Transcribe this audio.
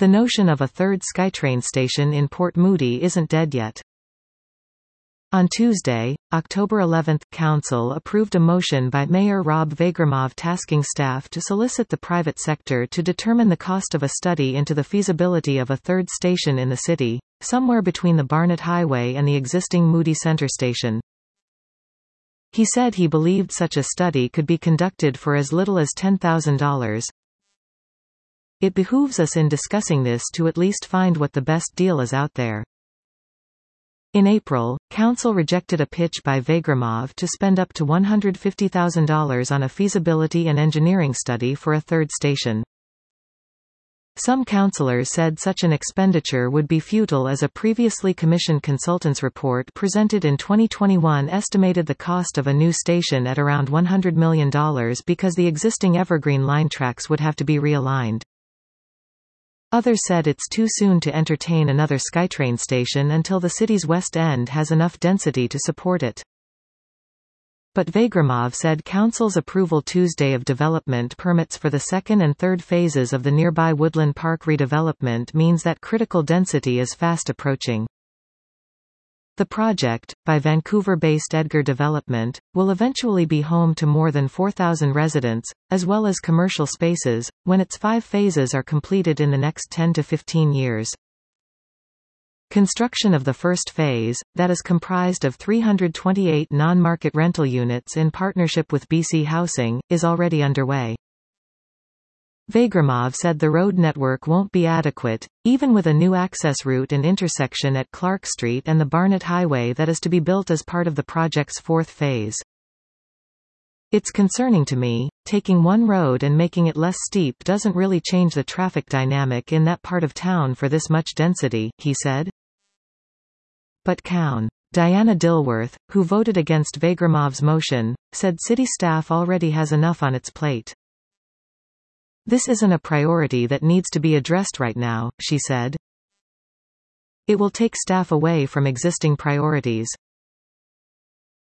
The notion of a third SkyTrain station in Port Moody isn't dead yet. On Tuesday, October 11, Council approved a motion by Mayor Rob Vagromov tasking staff to solicit the private sector to determine the cost of a study into the feasibility of a third station in the city, somewhere between the Barnett Highway and the existing Moody Center station. He said he believed such a study could be conducted for as little as $10,000. It behooves us in discussing this to at least find what the best deal is out there. In April, Council rejected a pitch by Vagromov to spend up to $150,000 on a feasibility and engineering study for a third station. Some councillors said such an expenditure would be futile, as a previously commissioned consultants' report presented in 2021 estimated the cost of a new station at around $100 million because the existing Evergreen Line tracks would have to be realigned. Others said it's too soon to entertain another SkyTrain station until the city's West End has enough density to support it. But Vagromov said Council's approval Tuesday of development permits for the second and third phases of the nearby Woodland Park redevelopment means that critical density is fast approaching. The project, by Vancouver-based Edgar Development, will eventually be home to more than 4,000 residents, as well as commercial spaces, when its 5 phases are completed in the next 10 to 15 years. Construction of the first phase, that is comprised of 328 non-market rental units in partnership with BC Housing, is already underway. Vagromov said the road network won't be adequate, even with a new access route and intersection at Clark Street and the Barnett Highway that is to be built as part of the project's 4th phase. It's concerning to me, taking one road and making it less steep doesn't really change the traffic dynamic in that part of town for this much density, he said. But Coun. Diana Dilworth, who voted against Vagromov's motion, said city staff already has enough on its plate. This isn't a priority that needs to be addressed right now, she said. It will take staff away from existing priorities.